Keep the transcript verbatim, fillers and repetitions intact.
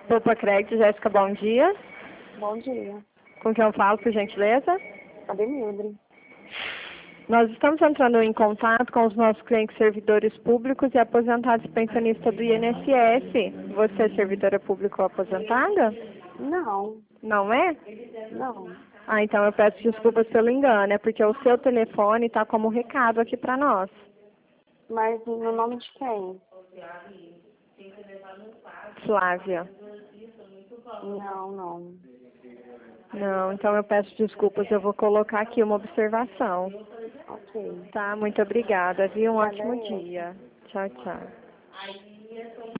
Poupa Crédito, Jéssica, bom dia. Bom dia. Com quem eu falo, por gentileza? Cadê Mildred? Nós estamos entrando em contato com os nossos clientes servidores públicos e aposentados pensionistas do I N S S. Você é servidora pública ou aposentada? Não, Não é? não. Ah, então eu peço desculpas pelo engano, é porque o seu telefone está como recado aqui para nós. Mas no nome de quem? Flávia. Não, não. Não, então eu peço desculpas, eu vou colocar aqui uma observação. Ok. Tá, muito obrigada, viu? Um Obrigada ótimo eu. dia. Tchau, tchau.